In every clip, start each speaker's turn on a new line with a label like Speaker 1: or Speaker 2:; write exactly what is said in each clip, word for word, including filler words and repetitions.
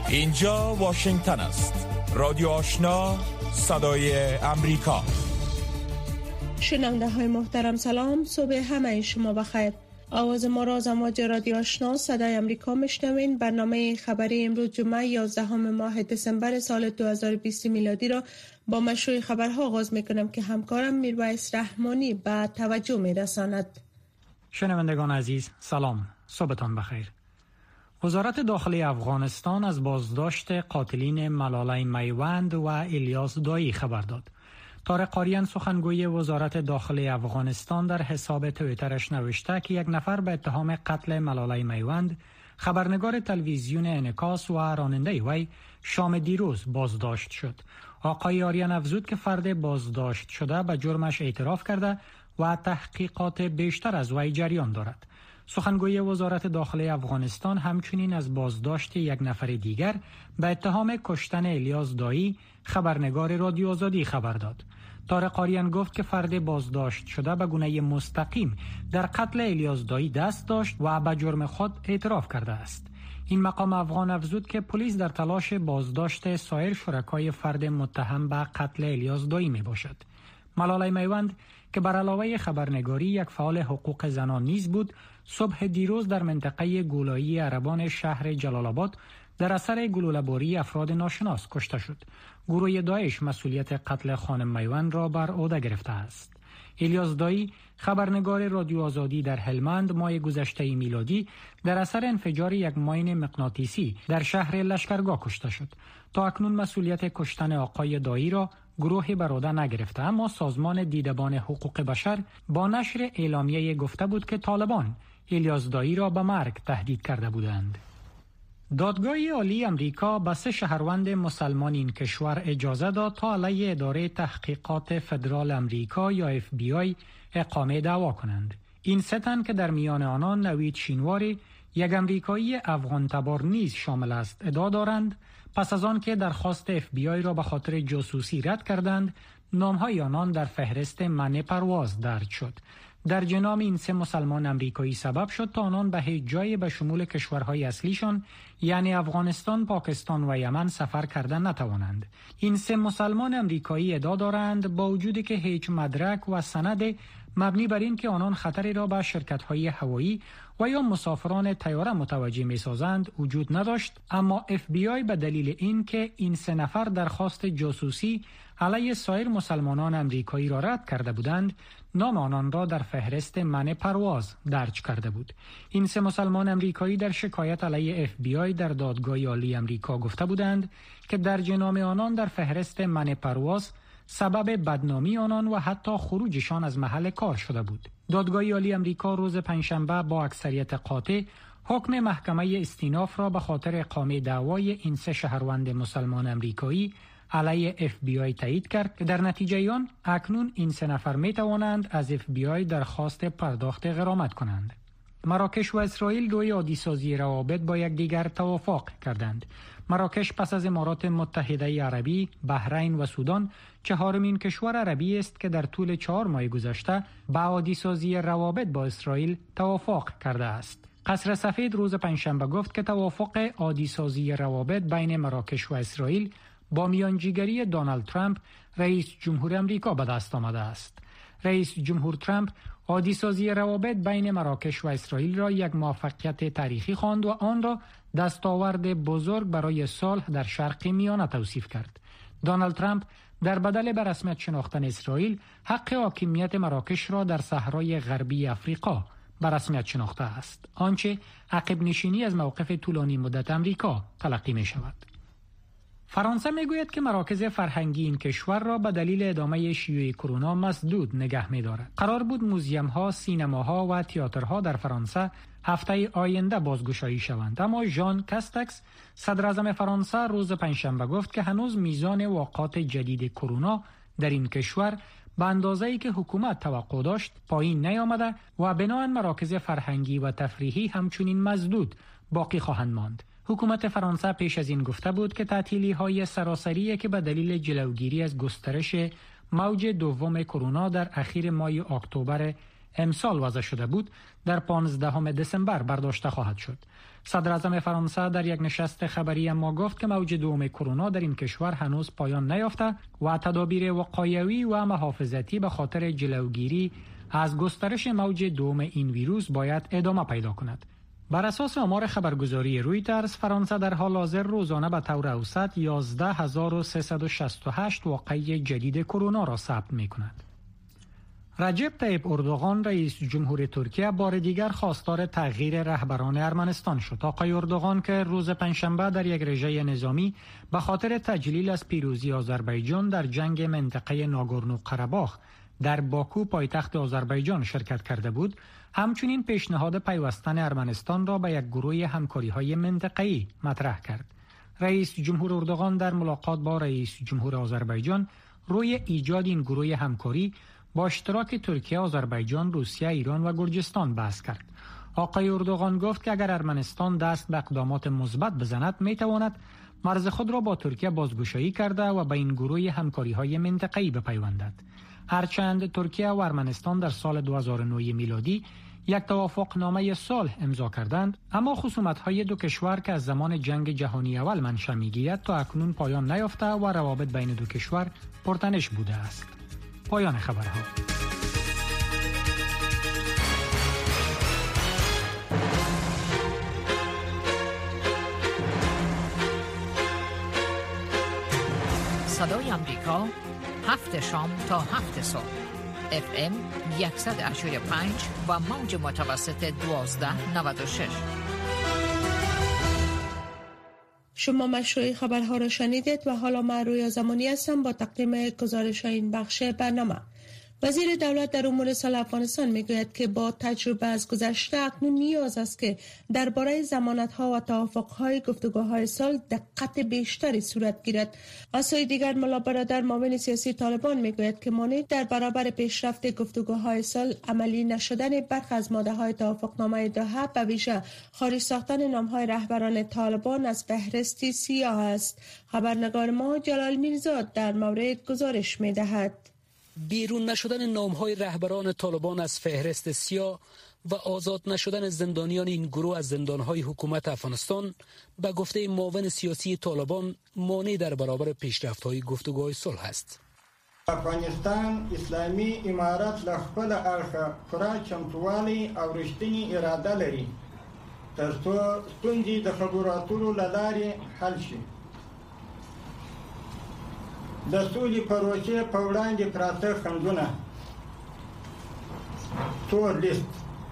Speaker 1: اینجا واشنگتن است. رادیو آشنا، صدای امریکا.
Speaker 2: شنونده های محترم سلام، صبح همه شما بخیر. آواز ما را از امواج رادیو آشنا صدای امریکا میشنوین. برنامه خبری امروز جمعه یازدهم ماه دسامبر سال دو هزار و بیست میلادی را با مشروع خبرها آغاز میکنم که همکارم میرویس رحمانی به توجه میرساند.
Speaker 3: شنوندگان عزیز سلام، صبحتان بخیر. وزارت داخلی افغانستان از بازداشت قاتلین ملالای میوند و الیاس دایی خبر داد. طارق قاریان سخنگوی وزارت داخلی افغانستان در حساب توییترش نوشته که یک نفر به اتهام قتل ملالای میوند، خبرنگار تلویزیون انعکاس و راننده وی، شام دیروز بازداشت شد. آقای آریان افزود که فرد بازداشت شده به جرمش اعتراف کرده و تحقیقات بیشتر از وی جریان دارد. سخنگوی وزارت داخلی افغانستان همچنین از بازداشت یک نفر دیگر به اتهام کشتن الیاس دایی، خبرنگار رادیو آزادی خبر داد. طارق قاریان گفت که فرد بازداشت شده به گونه مستقیم در قتل الیاس دایی دست داشت و به جرم خود اعتراف کرده است. این مقام افغان افزود که پلیس در تلاش بازداشت سایر شرکای فرد متهم به قتل الیاس دایی می باشد. ملالای میوند که بر علاوه خبرنگاری یک فعال حقوق زنان نیز بود، صبح دیروز در منطقه گولایی عربان شهر جلال آباد در اثر گلوله‌باری افراد ناشناس کشته شد. گروه داعش مسئولیت قتل خانم میوند را بر عهده گرفته است. الیاس دایی، خبرنگار رادیو آزادی در هلمند، ماه گذشته میلادی در اثر انفجار یک ماین مغناطیسی در شهر لشکرگاه کشته شد. تا اکنون مسئولیت کشتن آقای دایی را گروه بر عهده نگرفته، اما سازمان دیدبان حقوق بشر با نشر اعلامیه گفته بود که طالبان الیاس دایی را به مرگ تهدید کرده بودند. دادگاه عالی امریکا به سه شهروند مسلمان این کشور اجازه داد تا علیه اداره تحقیقات فدرال امریکا یا اف بی آی اقامه دعوا کنند. این سه تن که در میان آنان نوید شینواری، یک امریکایی افغان تبار نیز شامل است، ادعا دارند پس از آن که درخواست اف بی آی را به خاطر جاسوسی رد کردند، نامهای آنان در فهرست منع پرواز درج شد. در جنام این سه مسلمان امریکایی سبب شد تا آنان به هیچ جایی به شمول کشورهای اصلیشان یعنی افغانستان، پاکستان و یمن سفر کردن نتوانند. این سه مسلمان امریکایی ادعا دارند با وجودی که هیچ مدرک و سند مبنی بر این که آنان خطری را به شرکت‌های هوایی و یا مسافران طیاره متوجه می‌سازند وجود نداشت، اما اف بی آی به دلیل این که این سه نفر درخواست جاسوسی علیه سایر مسلمانان امریکایی را رد کرده بودند، نام آنان را در فهرست منع پرواز درج کرده بود. این سه مسلمان امریکایی در شکایت علیه اف بی آی در دادگاه عالی امریکا گفته بودند که درج نام آنان در فهرست منع پرواز سبب بدنامی آنان و حتی خروجشان از محل کار شده بود. دادگاه عالی امریکا روز پنجشنبه با اکثریت قاطع حکم محکمه استیناف را به خاطر اقامه دعوای این سه شهروند مسلمان امریکایی علیه اف بی آی تایید کرد که در نتیجه آن اکنون این سه نفر می توانند از اف بی آی درخواست پرداخت غرامت کنند. مراکش و اسرائیل روی عادی‌سازی روابط با یکدیگر توافق کردند. مراکش پس از امارات متحده عربی، بحرین و سودان چهارمین کشور عربی است که در طول چهار ماه گذشته به عادی‌سازی روابط با اسرائیل توافق کرده است. قصر سفید روز پنجشنبه گفت که توافق عادی‌سازی روابط بین مراکش و اسرائیل با میانجیگری دونالد ترامپ، رئیس جمهور آمریکا به دست آمده است. رئیس جمهور ترامپ عادی‌سازی روابط بین مراکش و اسرائیل را یک موفقیت تاریخی خواند و آن را دستاورد بزرگ برای صلح در شرق میانه توصیف کرد. دونالد ترامپ در بدل به رسمیت شناختن اسرائیل، حق حاکمیت مراکش را در صحرای غربی افریقا به رسمیت شناخته است، آنچه عقب نشینی از موقف طولانی مدت آمریکا تلقی می شود. فرانسه میگوید که مراکز فرهنگی این کشور را به دلیل ادامه شیوع کرونا مسدود نگه می‌دارد. قرار بود موزیم‌ها، سینماها و تئاترها در فرانسه هفته آینده بازگشایی شوند، اما ژان کاستکس، صدر اعظم فرانسه، روز پنجشنبه گفت که هنوز میزان واقعات جدید کرونا در این کشور به اندازه‌ای که حکومت توقع داشت پایین نیامده و بنابراین مراکز فرهنگی و تفریحی همچنین مسدود باقی خواهند ماند. حکومت فرانسه پیش از این گفته بود که تعطیلی‌های سراسری که به دلیل جلوگیری از گسترش موج دوم کرونا در اخیر ماه اکتبر امسال وضع شده بود در پانزدهم دسامبر برداشته خواهد شد. صدر اعظم فرانسه در یک نشست خبری اما گفت که موج دوم کرونا در این کشور هنوز پایان نیافته و تدابیر وقایوی و محافظتی به خاطر جلوگیری از گسترش موج دوم این ویروس باید ادامه پیدا کند. بر اساس آمار خبرگزاری رویترز، فرانسه در حال حاضر روزانه به طور اوسط یازده هزار و سیصد و شصت و هشت واقعه جدید کرونا را ثبت می کند. رجب طیب اردوغان رئیس جمهور ترکیه بار دیگر خواستار تغییر رهبران ارمنستان شد. آقای اردوغان که روز پنجشنبه در یک رژه نظامی به خاطر تجلیل از پیروزی آذربایجان در جنگ منطقه ناگورنو قره‌باخ در باکو پایتخت آذربایجان شرکت کرده بود، همچنین پیشنهاد پیوستن ارمنستان را به یک گروه همکاری‌های منطقه‌ای مطرح کرد. رئیس جمهور اردوغان در ملاقات با رئیس جمهور آذربایجان روی ایجاد این گروه همکاری با اشتراک ترکیه، آذربایجان، روسیه، ایران و گرجستان بحث کرد. آقای اردوغان گفت که اگر ارمنستان دست به اقدامات مثبت بزند، میتواند مرز خود را با ترکیه بازگشایی کرده و به این گروه همکاری‌های منطقه‌ای بپیوندد. هرچند ترکیه و ارمنستان در سال دو هزار و نه میلادی یک توافقنامه صلح امضا کردند، اما خصومت‌های دو کشور که از زمان جنگ جهانی اول منشأ می‌گیرد تا اکنون پایان نیافته و روابط بین دو کشور پرتنش بوده است. پایان خبرها.
Speaker 4: صدای آمریکا، هفت شام تا هفت صبح، اف ام صد و هشتاد و پنج و موج متوسط دوازده نود و شش.
Speaker 2: شما مشروع خبرها را شنیدید و حالا من رویا زمانی هستم با تقدیم گزارش این بخش برنامه. وزیر دولت در امور صلح افغانستان میگوید که با تجربه از گذشته اکنون نیاز است که درباره ضمانت‌ها و توافق‌های گفتگوهای صلح دقت بیشتری صورت گیرد. از سوی دیگر ملا برادر معاون سیاسی طالبان میگوید که مانع در برابر پیشرفت گفتگوهای صلح عملی نشدن برخی از ماده‌های توافقنامه دوحه، به ویژه خارج ساختن نام‌های رهبران طالبان از فهرستی سیاه است. خبرنگار ما جلال میرزا در مورد گزارش می‌دهد.
Speaker 5: بیرون نشدن نام‌های رهبران طالبان از فهرست سیاه و آزاد نشدن زندانیان این گروه از زندان‌های حکومت افغانستان به گفته معاون سیاسی طالبان مانع در برابر پیشرفت‌های گفتگوهای صلح است.
Speaker 6: افغانستان اسلامی امارت له خپل اړخه پوره چمتووالی او رښتینې اراده لري ترڅو ستونزې د خبرو اترو له لارې حل شي. د سولې پروسې په وړاندې پراته خنډونه تور لیست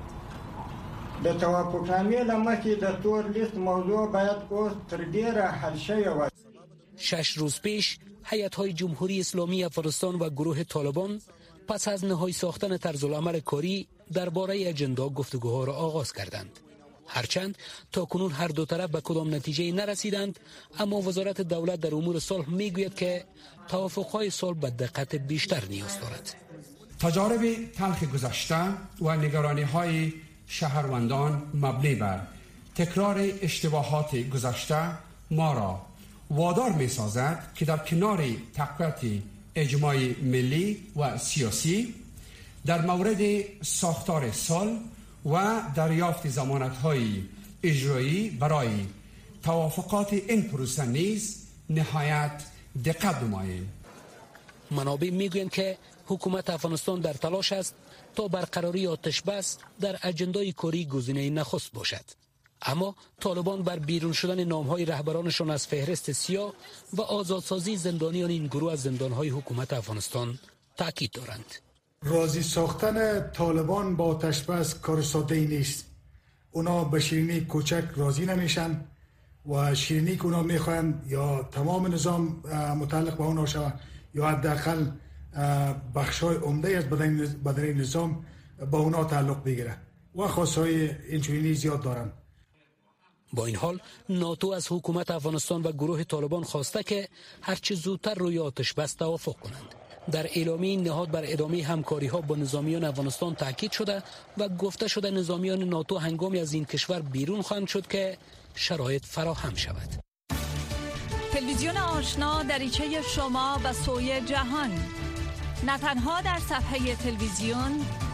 Speaker 6: د توافقنامې له مخې د تور لیست موضوع باید اوس تر ډیره حل شوې وای.
Speaker 5: شش روز پیش هیئت‌های جمهوری اسلامی افغانستان و گروه طالبان پس از نهایی ساختن طرزالعمل کاری درباره اجندا گفتگوها را آغاز کردند. هرچند تا کنون هر دو طرف به کدام نتیجه نرسیدند، اما وزارت دولت در امور صلح میگوید که توافق‌های صلح به دقت بیشتر نیاز دارد.
Speaker 7: تجارب تلخ گذشته و نگرانی‌های شهروندان مبنی بر تکرار اشتباهات گذشته ما را وادار می‌سازد که در کنار تقویت اجماع ملی و سیاسی در مورد ساختار صلح و دریافت ضمانت‌های اجرایی برای توافقات این پروسه نیز نهایت دقت نماییم.
Speaker 5: منابع میگویند که حکومت افغانستان در تلاش است تا برقراری آتش بس در اجندای کاری گزینه نخست باشد، اما طالبان بر بیرون شدن نام‌های رهبرانشان از فهرست سیاه و آزادسازی زندانیان این گروه از زندان‌های حکومت افغانستان تاکید دارند.
Speaker 8: راضی ساختن طالبان با آتش بس کار ساده‌ای نیست. اونا به شیرینی کوچک راضی نمیشن و شیرینی که اونا میخواین یا تمام نظام متعلق به اونا شود یا حداقل بخشای عمده از بدن نظام با اونا تعلق بگیره و خواستهای اینچنینی زیاد دارن.
Speaker 5: با این حال ناتو از حکومت افغانستان و گروه طالبان خواسته که هرچه زودتر روی آتش بس توافق کنند. در اعلامیه این نهاد بر ادامه همکاری‌ها با نظامیان افغانستان تاکید شده و گفته شده نظامیان ناتو هنگامی از این کشور بیرون خواهند شد که شرایط فراهم شود.
Speaker 9: تلویزیون آشنا دریچه شما به سوی جهان، نه تنها در صفحه تلویزیون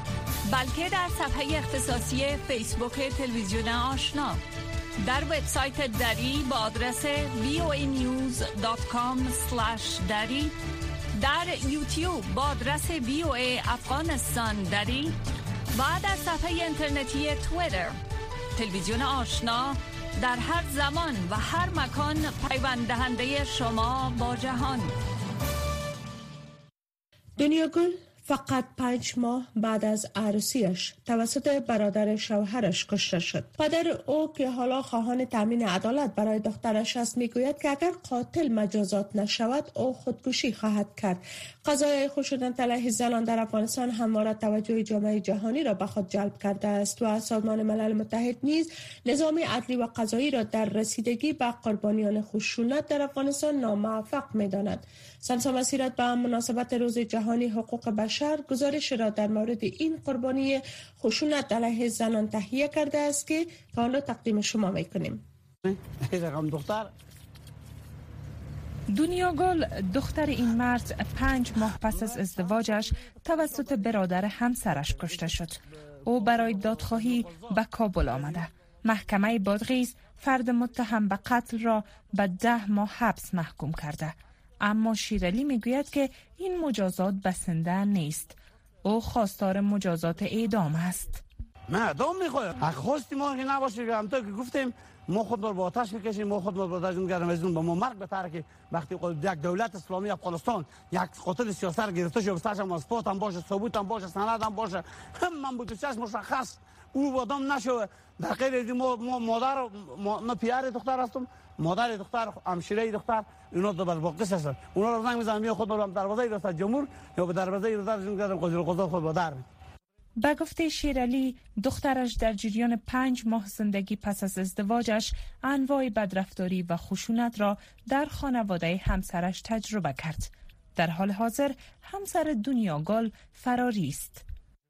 Speaker 9: بلکه در صفحه اختصاصی فیسبوک تلویزیون آشنا، در وبسایت دری با آدرس وی او ای نیوز دات کام اسلش دری، در یوتیوب با آدرس وی او ای افغانستان دری و در صفحه اینترنتی توییتر. تلویزیون آشنا در هر زمان و هر مکان پیوند دهنده شما با جهان.
Speaker 2: دنیا گل فقط پنج ماه بعد از عروسیش توسط برادر شوهرش کشته شد. پدر او که حالا خواهان تامین عدالت برای دخترش است میگوید که اگر قاتل مجازات نشود او خودکشی خواهد کرد. قضایای خشونت علیه زنان در افغانستان همواره توجه جامعه جهانی را به خود جلب کرده است و سازمان ملل متحد نیز نظام عدلی و قضایی را در رسیدگی به قربانیان خشونت در افغانستان ناموفق می‌داند. سمسا مسیرت به مناسبت روز جهانی حقوق بشر گزارش را در مورد این قربانی خشونت علیه زنان تهیه کرده است که تا آن را تقدیم شما می‌کنیم.
Speaker 10: دنیا گل دختر این مرد پنج ماه پس از ازدواجش توسط برادر همسرش کشته شد. او برای دادخواهی به کابل آمده. محکمه بادغیس فرد متهم به قتل را به ده ماه حبس محکوم کرده. اما شیرالی میگوید که این مجازات بسنده نیست. او خواستار مجازات اعدام است.
Speaker 11: من اعدام میخوایم. خواستی ما که نباشه، همونطور که گفتیم ما خود ما با آتش میکشیم، ما خود ما با آتش میگردیم از اون با ما مرگ بهتره که وقتی یک دولت اسلامی افغانستان یک قاتل سیاسی را گرفته شه، بسش هم اثبات هم باشه، ثبوت هم باشه، سند هم باشه، هم من بود چش مشخص او آدم نشو. در غیر از ما ما مادر ما, ما پیار دختر هستم، مادر دختر، همشیره دختر، اینا دو بر باقیش هستن. اونا رو زنگ میزنم یا خود رو دروازه ریاست جمهور یا به دروازه ریاست جمهور قاضی القضات خود بدر.
Speaker 10: به گفته شیرالی دخترش در جریان پنج ماه زندگی پس از ازدواجش انواع بدرفتاری و خشونت را در خانواده همسرش تجربه کرد. در حال حاضر همسر دنیا گل فراری است.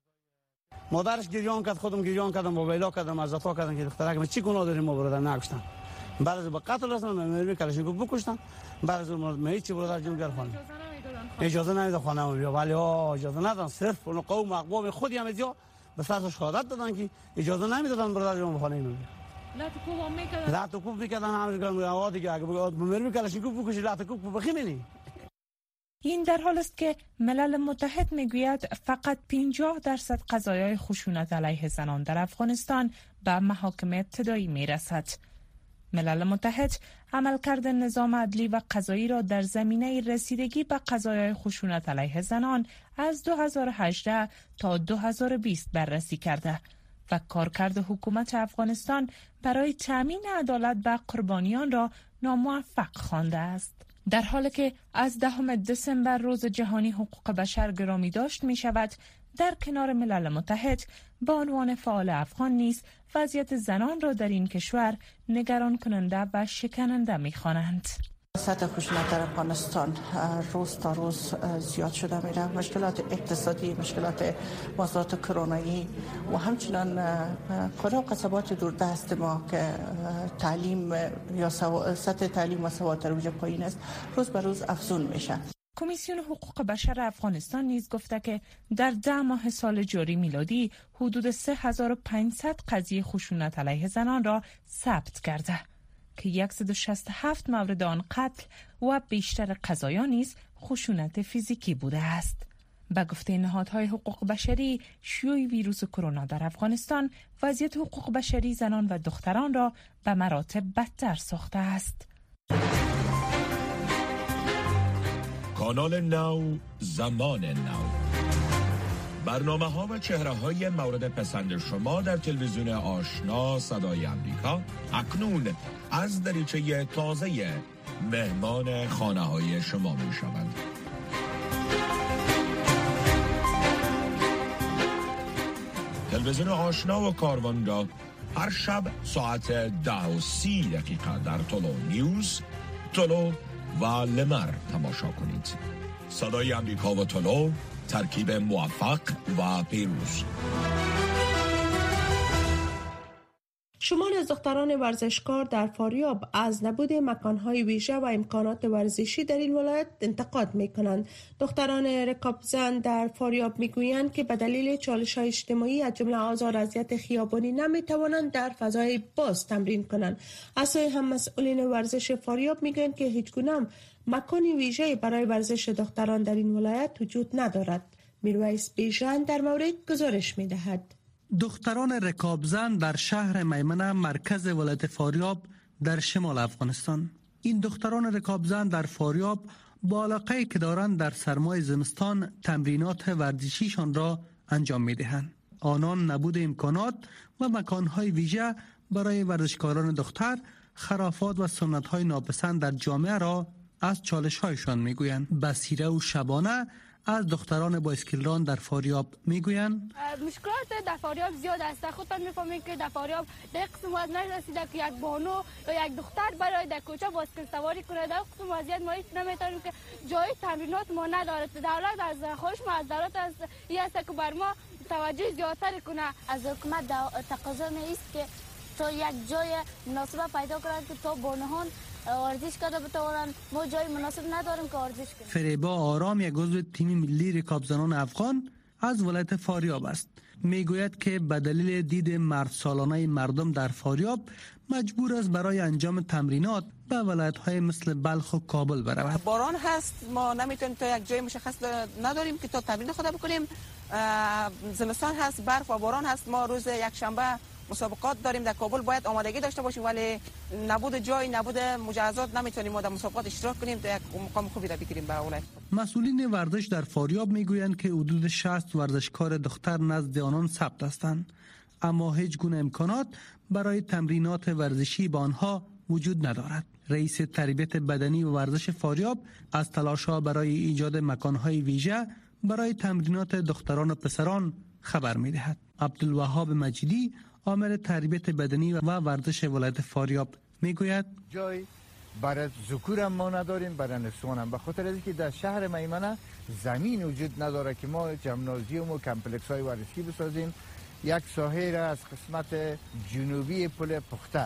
Speaker 11: مادرش گریان کرد، خودم گریان کردم، موبایلا کردم، از عطا کردم که دخترک ما چی گناه داریم ما برادر نکشتن. بعد از به قتل رسوندن مری کلاشینکوف بکشتن. بعد از اون می چی برادر جون گر خانه اجازه نمیداد خانه ما، ولی ها اجازه ندادن. صرف اون قوم اقوام خودی هم اینجا به سر شهادت دادن که اجازه نمیدادن برادر جون خانه ما.
Speaker 10: لا تو کوم میکردن
Speaker 11: لا تو کوم میکردن همش گفتم آوا دیگه اگه مری کلاشینکوف بکشی لا تو کوم بخیمنی.
Speaker 10: این در حال است که ملل متحد میگوید فقط پنجاه درصد قضایای خشونت علیه زنان در افغانستان به محاکم ابتدایی میرسد. ملل متحد عملکرد نظام عدلی و قضایی را در زمینه رسیدگی به قضایای خشونت علیه زنان از دو هزار و هجده تا دو هزار و بیست بررسی کرده و کارکرد حکومت افغانستان برای تامین عدالت به قربانیان را ناموفق خوانده است. در حالی که از دهم دسامبر روز جهانی حقوق بشر گرامی داشت می شود، در کنار ملل متحد به عنوان فعال افغان نیز وضعیت زنان را در این کشور نگران کننده و شکننده می خوانند.
Speaker 12: سطح خشونت در افغانستان روز تا روز زیاد شده میره. مشکلات اقتصادی، مشکلات موضوعات کرونایی و همچنان قرى و قصبات دوردست ما که تعلیم یا سطح تعلیم و سواد در اوج پایین است روز به روز افزون میشه.
Speaker 10: کمیسیون حقوق بشر افغانستان نیز گفته که در ده ماه سال جاری میلادی حدود سه هزار و پانصد قضیه خشونت علیه زنان را ثبت کرده که صد و شصت و هفت مورد آن قتل و بیشتر قضایا نیز خشونت فیزیکی بوده است. به گفته نهادهای حقوق بشری، شیوع ویروس کرونا در افغانستان وضعیت حقوق بشری زنان و دختران را به مراتب بدتر ساخته است.
Speaker 1: کانال نو، زمان نو، برنامه ها و چهره های مورد پسند شما در تلویزیون آشنا صدای امریکا اکنون از دریچه تازه مهمان خانه های شما می شوند. تلویزیون آشنا و کاروانگاه هر شب ساعت ده و سی دقیقه در تولو نیوز، تولو و لمر تماشا کنید. صدای امریکا و تولو، ترکیب موفق و پیروز.
Speaker 2: شماری از دختران ورزشکار در فاریاب از نبود مکانهای ویژه و امکانات ورزشی در این ولایت انتقاد می‌کنند. دختران رکابزن در فاریاب می‌گویند که به دلیل چالش‌های اجتماعی از جمله آزار و اذیت خیابانی نمی‌توانند در فضای باز تمرین کنند. از سوی هم مسئولین ورزش فاریاب می‌گویند که هیچگونه مکان ویژه برای ورزش دختران در این ولایت وجود ندارد. میرویس بیژن در مورد گزارش می‌دهد.
Speaker 13: دختران رکابزن در شهر میمنه مرکز ولایت فاریاب در شمال افغانستان. این دختران رکابزن در فاریاب با علاقه‌ای که دارند در سرمای زمستان تمرینات ورزشیشان را انجام می‌دهند. آنان نبود امکانات و مکان‌های ویژه برای ورزشکاران دختر، خرافات و سنت‌های ناپسند در جامعه را از چالش‌هایشان می‌گویند. بصیره و شبانه از دختران بایسکلران در فاریاب میگویند
Speaker 14: مشکلات در فاریاب زیاد است. خودتان میفهمید که در فاریاب در قسم وضع نرسیده که یک بانو یا یک دختر برای در کوچه بایسکل سواری کنه. در قسم وضعیت ما نمیتونیم که جای تمرینات ما ندارد. دولت از خواهش ما از دولت است این است که بر ما توجه زیادتر کنه. از حکومت تقاضا است که تا یک جای مناسب پیدا کنند که تا بانوان ورزش کرده بتوانند. ما جای مناسب نداریم که ورزش کنیم.
Speaker 13: فریبا آرام یک عضو تیم ملی رکابزنان افغان از ولایت فاریاب است. میگوید که به دلیل دید مرد سالانه مردم در فاریاب مجبور است برای انجام تمرینات به ولایت‌های مثل بلخ و کابل برود.
Speaker 15: باران هست، ما نمیتونیم تا یک جای مشخص نداریم که تا تمرین خود بکنیم. زمستان هست، برف و باران هست. ما روز یک شنبه مسابقات داریم در کابل، باید آمادگی داشته باشیم ولی نبود جای، نبود مجهزات نمیتونیم ما در مسابقات اشتراک کنیم تا یک مقام خوبی را بگیریم به ولایت.
Speaker 13: مسئولین ورزش در فاریاب میگویند که حدود شصت ورزشکار دختر نزد آنان ثبت هستند، اما هیچ گونه امکانات برای تمرینات ورزشی با آنها وجود ندارد. رئیس تربیت بدنی و ورزش فاریاب از تلاش‌ها برای ایجاد مکان‌های ویژه برای تمرینات دختران و پسران خبر می‌دهد. عبدالوهاب مجیدی آمر تربیت بدنی و ورزش ولایت فاریاب میگوید
Speaker 16: جای برای ذکور هم ما نداریم، برای نسوان هم، به خاطر از اینکه در شهر میمنه زمین وجود نداره که ما جمنازیوم و کمپلکس های ورزشی بسازیم. یک ساحه را از قسمت جنوبی پل پخته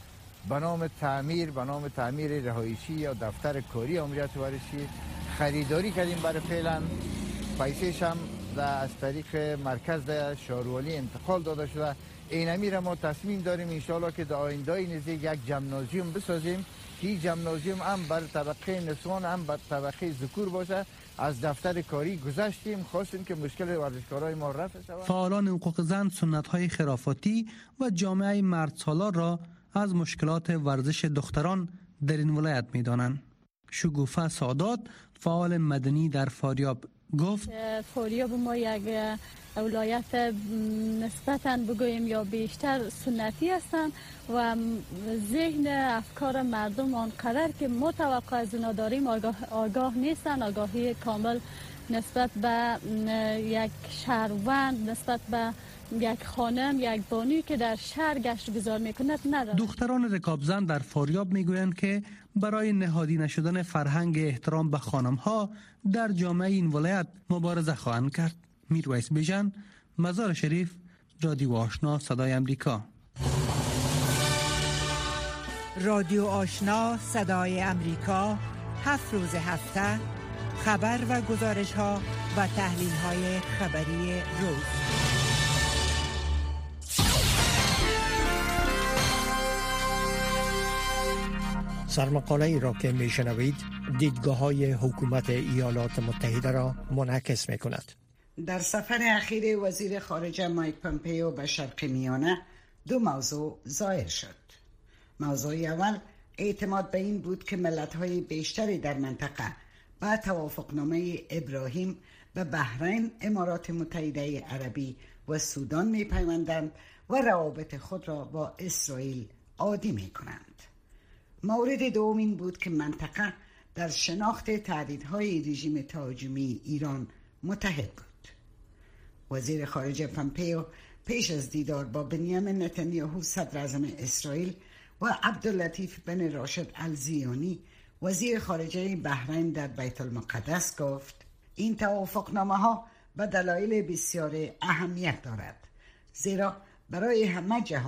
Speaker 16: به نام تعمیر به نام تعمیر رهایشی یا دفتر کاری آمریت ورزشی خریداری کردیم. برای فعلا پیسه‌ش هم از طریق مرکز شهروالی انتقال داده شده. اینمی را ما تصمیم داریم انشاءالله که در آینده نزدیک یک جمنازیوم بسازیم که این جمنازیوم هم بر طبقه نسوان هم بر طبقه ذکور باشه. از دفتر کاری گذشتیم، خواستیم که مشکل ورزشکارای ما رفع شود.
Speaker 13: فعالان حقوق زن سنت‌های خرافاتی و جامعه مردسالار را از مشکلات ورزش دختران در این ولایت می‌دانند. شگوفه سادات فعال مدنی در فاریاب گفت
Speaker 17: فاریاب ما یک ولایت نسبتاً بگوییم یا بیشتر سنتی هستند و ذهن افکار مردم آنقدر که ما توقع از اونا داریم آگاه, آگاه نیستن. آگاهی کامل نسبت به یک شهروند، نسبت به یک خانم، یک بانوی که در شهر گشت گذار میکند ندارد.
Speaker 13: دختران رکابزن در فاریاب میگویند که برای نهادی نشدن فرهنگ احترام به خانم‌ها در جامعه این ولایت مبارزه خواهند کرد. میرویس بیژن، مزار شریف، رادیو آشنا صدای امریکا.
Speaker 18: رادیو آشنا صدای امریکا، هفت روز هفته خبر و گزارش ها و تحلیل های خبری روز.
Speaker 19: سرمقاله ای را که میشنوید دیدگاه های حکومت ایالات متحده را منعکس می کند.
Speaker 20: در سفر اخیر وزیر خارجه مایک پومپئو به شرق میانه دو موضوع ظاهر شد. موضوع اول اعتماد به این بود که ملت‌های بیشتری در منطقه با توافقنامه ابراهیم به بحرین، امارات متحده عربی و سودان می‌پیوندند و روابط خود را با اسرائیل عادی می‌کنند. مورد دوم این بود که منطقه در شناخت تهدیدهای رژیم تهاجمی ایران متحد بود. وزیر خارجه پومپئو پیش از دیدار با بنیامین نتانیاهو صدر اعظم اسرائیل و عبداللطیف بن راشد الزیانی وزیر خارجه بحرین در بیت المقدس گفت این توافقنامه ها به دلایل بسیار اهمیت دارد، زیرا برای همه جهان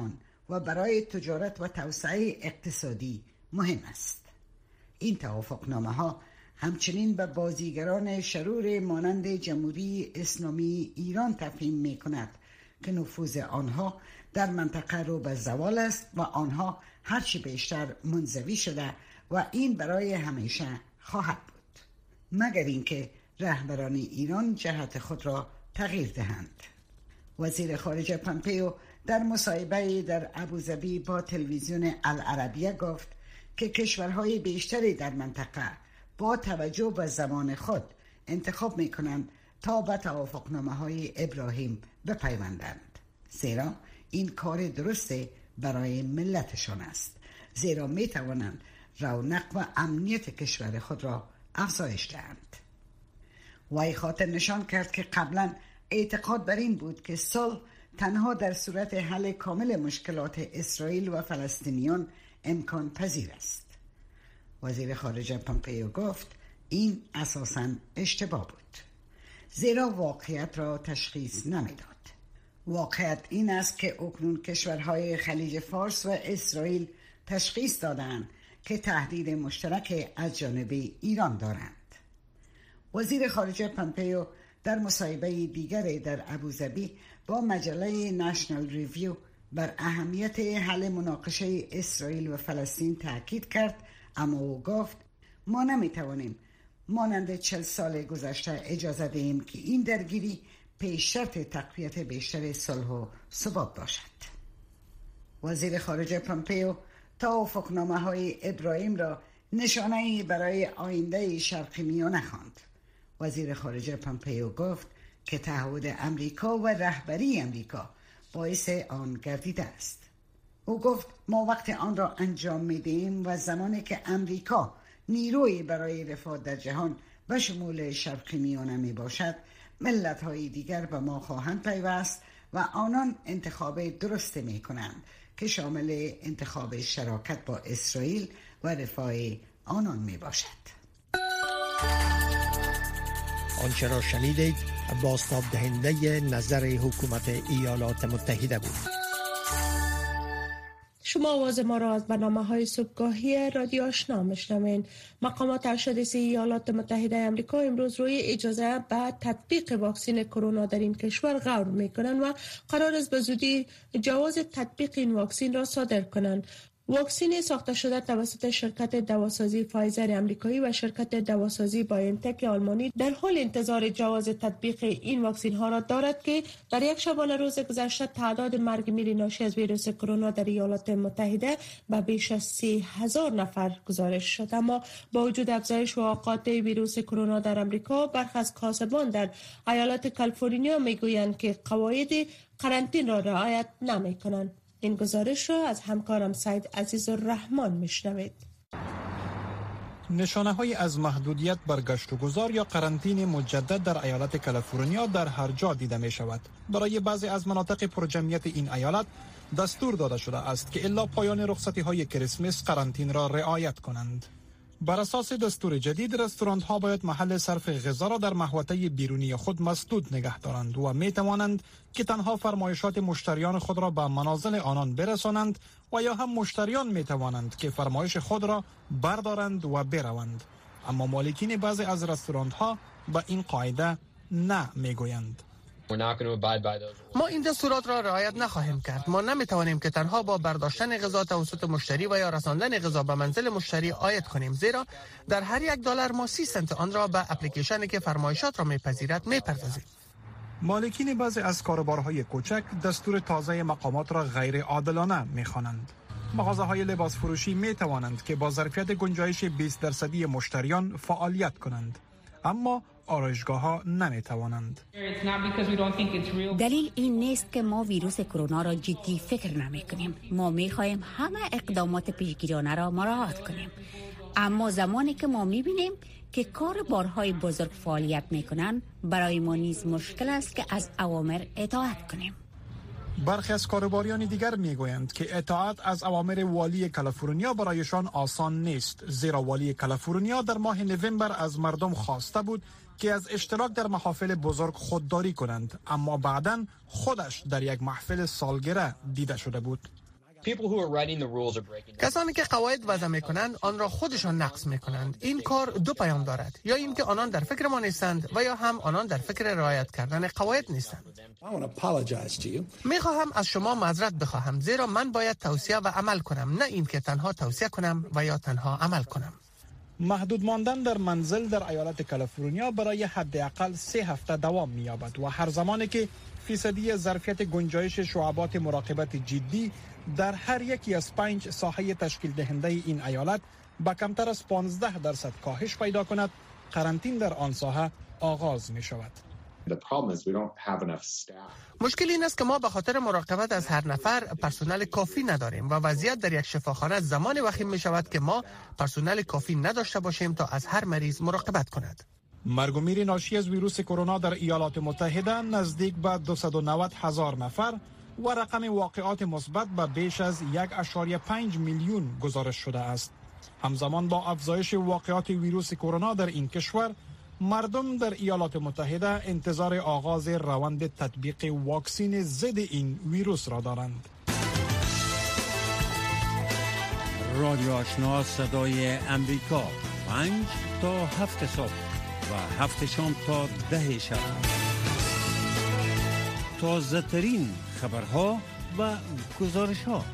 Speaker 20: و برای تجارت و توسعه اقتصادی مهم است. این توافقنامه ها همچنین به بازیگران شرور مانند جمهوری اسلامی ایران تفهیم می کند که نفوذ آنها در منطقه رو به زوال است و آنها هرچی بیشتر منزوی شده و این برای همیشه خواهد بود، مگر اینکه رهبران ایران جهت خود را تغییر دهند. وزیر خارجه پامپئو در مصاحبه در ابوظبی با تلویزیون العربیه گفت که کشورهای بیشتری در منطقه با توجه به زمان خود انتخاب می کنند تا به توافقنامه های ابراهیم بپیوندند، زیرا این کار درسته برای ملتشان است، زیرا می توانند رونق و امنیت کشور خود را افزایش دهند. وی خاطر نشان کرد که قبلا اعتقاد بر این بود که صلح تنها در صورت حل کامل مشکلات اسرائیل و فلسطینیان امکان پذیر است. وزیر خارجه پامپئو گفت این اساساً اشتباه بود، زیرا واقعیت را تشخیص نمیداد. واقعیت این است که اکنون کشورهای خلیج فارس و اسرائیل تشخیص دادند که تهدید مشترک از جانب ایران دارند. وزیر خارجه پامپئو در مصاحبه دیگری در ابوظبی با مجله نشنال ریویو بر اهمیت حل مناقشه اسرائیل و فلسطین تاکید کرد، اما او گفت ما نمیتوانیم مانند چل سال گذشته اجازه دهیم که این درگیری پیش شرط تقویت بیشتر صلح و ثبات باشد. وزیر خارجه پامپئو توافقنامه های ابراهیم را نشانه‌ای برای آینده شرق میانه خواند. وزیر خارجه پامپئو گفت که تعهد امریکا و رهبری امریکا باعث آن گردیده است. او گفت ما وقت آن را انجام می‌دهیم و زمانی که امریکا نیروی برای رفاه در جهان به شمول شرق میانه می باشد، ملت‌های دیگر به ما خواهند پیوست و آنان انتخاب درست می کنند که شامل انتخاب شراکت با اسرائیل و رفاه آنان می باشد.
Speaker 19: آنچه را شنیدید بازتاب دهنده نظر حکومت ایالات متحده بود.
Speaker 2: شما آواز ما را از برنامه‌های صبحگاهی رادیو آشنا میشنوین. مقامات ارشد سه ایالات متحده آمریکا امروز روی اجازه به تطبیق واکسن کرونا در این کشور غور میکنند و قرار است به زودی جواز تطبیق این واکسن را صادر کنند. واکسن ساخته شده توسط شرکت دواسازی فایزر آمریکایی و شرکت دواسازی بایونتک آلمانی در حال انتظار جواز تطبیق این واکسن ها را دارد که در یک شبانه روز گذشته تعداد مرگ میلی ناشی از ویروس کرونا در ایالات متحده به بیش از سه هزار نفر گزارش شد. اما با وجود افزایش واقعات ویروس کرونا در آمریکا، برخی از کاسبان در ایالت کالیفرنیا میگویند که قواعد قرنطینه را رعایت نمی‌کنند. این گزارش را از همکارم سعید عزیزالرحمن میشنوید.
Speaker 21: نشانه های از محدودیت بر گشت و گذار یا قرنطینه مجدد در ایالت کالیفرنیا در هر جا دیده می شود. برای بعضی از مناطق پرجمعیت این ایالت دستور داده شده است که الا پایان رخصتی های کریسمس قرنطینه را رعایت کنند. بر اساس دستور جدید، رستوران ها باید محل صرف غذا را در محوطه بیرونی خود مسدود نگه دارند و می توانند که تنها فرمایشات مشتریان خود را به منازل آنان برسانند و یا هم مشتریان می توانند که فرمایش خود را بردارند و بروند. اما مالکین بعضی از رستوران ها به این قاعده نه می گویند.
Speaker 22: ما این دستورات را رعایت نخواهیم کرد. ما نمیتوانیم که تنها با برداشتن غذا توسط مشتری و یا رساندن غذا به منزل مشتری عاید کنیم، زیرا در هر یک دلار ما سی سنت آن را به اپلیکیشنی که فرمایشات را میپذیرد میپردازیم.
Speaker 21: مالکین بعضی از کاروبارهای کوچک دستور تازه مقامات را غیر عادلانه می‌خوانند. مغازه‌های لباس فروشی می‌توانند که با ظرفیت گنجایش بیست درصدی مشتریان فعالیت کنند، اما آرایشگاه‌ها نمی‌توانند.
Speaker 23: دلیل این نیست که ما ویروس کرونا را جدی فکر نمی‌کنیم. ما می‌خواهیم همه اقدامات پیشگیرانه را مراعات کنیم. اما زمانی که ما می‌بینیم که کار بارهای بزرگ فعالیت می‌کنند، برای ما نیز مشکل است که از اوامر اطاعت کنیم.
Speaker 21: برخی از کاروباریان دیگر میگویند که اطاعت از اوامر والی کالیفرنیا برایشان آسان نیست، زیرا والی کالیفرنیا در ماه نوامبر از مردم خواسته بود که از اشتراک در محافل بزرگ خودداری کنند، اما بعداً خودش در یک محفل سالگرد دیده شده بود.
Speaker 22: کسانی که قواعد وضع میکنند آن را خودشان نقض میکنند. این کار دو پیام دارد، یا اینکه آنان در فکر ما نیستند و یا هم آنان در فکر رعایت کردن قواعد نیستند. میخواهم از شما معذرت بخواهم، زیرا من باید توصیه و عمل کنم، نه اینکه تنها توصیه کنم و یا تنها عمل کنم.
Speaker 21: محدود ماندن در منزل در ایالت کالیفرنیا برای حداقل سه هفته دوام می‌یابد و هر زمانی که فیصدی ظرفیت گنجایش شعبات مراقبت جدی در هر یکی از پنج ساحه تشکیل دهنده این ایالت با کمتر از پانزده درصد کاهش پیدا کند، قرنطینه در آن ساحه آغاز می شود.
Speaker 22: مشکل این است که ما به خاطر مراقبت از هر نفر پرسنل کافی نداریم و وضعیت در یک شفاخانه زمان وخیم می شود که ما پرسنل کافی نداشته باشیم تا از هر مریض مراقبت کند.
Speaker 21: مرگ و میر ناشی از ویروس کرونا در ایالات متحده نزدیک به دویست و نود هزار نفر و رقم واقعات مثبت به بیش از یک و پنج میلیون گزارش شده است. همزمان با افزایش واقعات ویروس کرونا در این کشور، مردم در ایالات متحده انتظار آغاز روند تطبیق واکسین ضد این ویروس را دارند.
Speaker 3: رادیو آشنا صدای امریکا، پنج تا هفت صبح و هفت شام تا ده شب. تازه ترین خبرها و گزارش ها.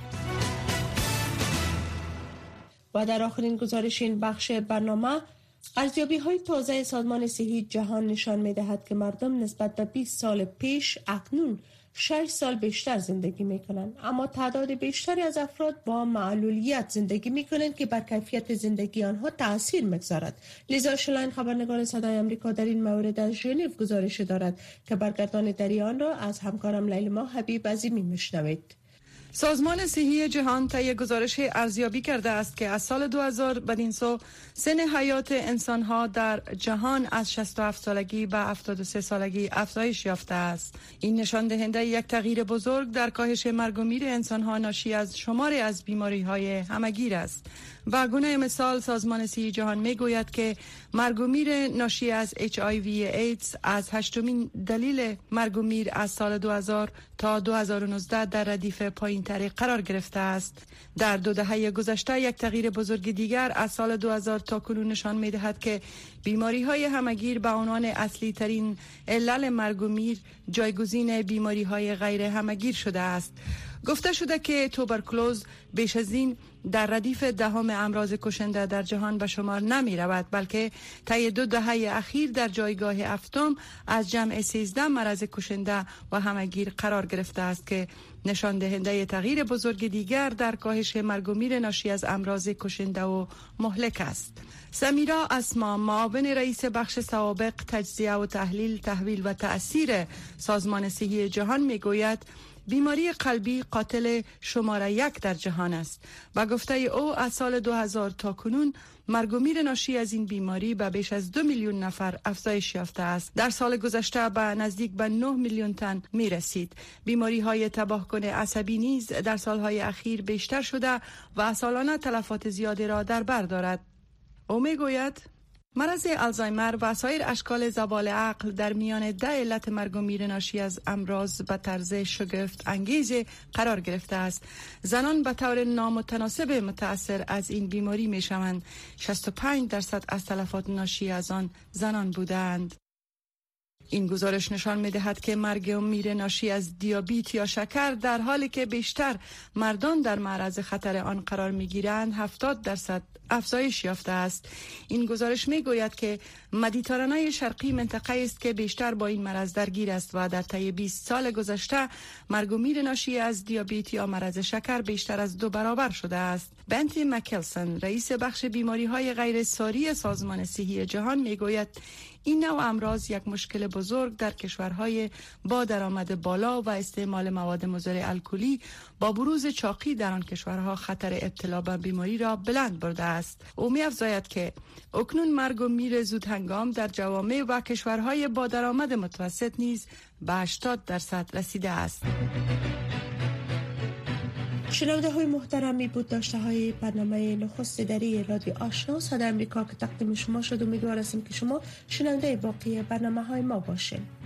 Speaker 2: و در آخرین گزارش این بخش برنامه، ارزیابی های تازه سازمان صحی جهان نشان می دهد که مردم نسبت به بیست سال پیش اکنون شش سال بیشتر زندگی می کنند، اما تعداد بیشتری از افراد با معلولیت زندگی می کنند که بر کیفیت زندگی آنها تأثیر می‌گذارد. لیزا شلاین خبرنگار صدای آمریکا در این مورد از ژنو گزارش دارد که برگردان در آن را از همکارم لیلما حبیب عظیمی میشنوید.
Speaker 4: سازمان صحی جهان طی گزارش ارزیابی کرده است که از سال دو هزار بدین سو سن حیات انسان‌ها در جهان از شصت و هفت سالگی به هفتاد و سه سالگی افزایش یافته است. این نشان دهنده یک تغییر بزرگ در کاهش مرگ و میر انسان‌ها ناشی از شماری از بیماری‌های همگیر است. و گونه مثال، سازمان صحی جهان میگوید که مرگ و میر ناشی از اچ آی وی ایدز از هشتمین دلیل مرگ و میر از سال دو هزار تا دو هزار و نوزده در ردیف پایین‌تری قرار گرفته است. در دو دهه گذشته یک تغییر بزرگ دیگر از سال دو هزار تا کنون نشان می‌دهد که بیماری‌های همگیر به عنوان اصلی ترین علل مرگ و میر جایگزین بیماری‌های غیر همگیر شده است. گفته شده که توبرکلوز بیش از این در ردیف دهم امراض کشنده در جهان به شمار نمی رود، بلکه طی دو دهه اخیر در جایگاه هفتم از جمع سیزده مرض کشنده و همگیر قرار گرفته است که نشان دهنده تغییر بزرگ دیگر در کاهش مرگ و میر ناشی از امراض کشنده و مهلک است. سمیرا اسما، معاون رئیس بخش سوابق تجزیه و تحلیل، تحویل و تأثیر سازمان صحی جهان میگوید بیماری قلبی قاتل شماره یک در جهان است و گفته او از سال دو هزار تا کنون مرگ و میر ناشی از این بیماری به بیش از دو میلیون نفر افزایش یافته است. در سال گذشته به نزدیک به نه میلیون تن می رسید. بیماری های تباهکن عصبی نیز در سالهای اخیر بیشتر شده و سالانه تلفات زیادی را در بر دارد. او می گوید مرض آلزایمر و سایر اشکال زوال عقل در میان ده علت مرگ و میر ناشی از امراض به طرز شگفت انگیز قرار گرفته است. زنان به طور نامتناسب متأثر از این بیماری می شوند. شصت و پنج درصد از تلفات ناشی از آن زنان بودند. این گزارش نشان می دهد که مرگ و میر ناشی از دیابت یا شکر در حالی که بیشتر مردان در معرض خطر آن قرار می گیرند هفتاد درصد افزایش یافته است. این گزارش می گوید که مدیترانه شرقی منطقه است که بیشتر با این مرض درگیر است و در طی بیست سال گذشته مرگ و میر ناشی از دیابت یا مرض شکر بیشتر از دو برابر شده است. بنتی مکلسن، رئیس بخش بیماری های غیر ساری سازمان صحی جهان می گوید این نوع امراض یک مشکل بزرگ در کشورهای با درآمد بالا و استعمال مواد مضر الکلی با بروز چاقی در آن کشورها خطر ابتلا به بیماری را بلند برده است. او می‌افزاید که اکنون مرگ و میر زود هنگام در جوامع و کشورهای با درآمد متوسط نیز به هشتاد درصد رسیده است.
Speaker 2: شنونده های محترمی بود داشته های برنامه نخست دری رادیو آشنا صدای آمریکا که تقدیم شما شد. امیدوار هستیم که شما شنونده باقی برنامه های ما باشین.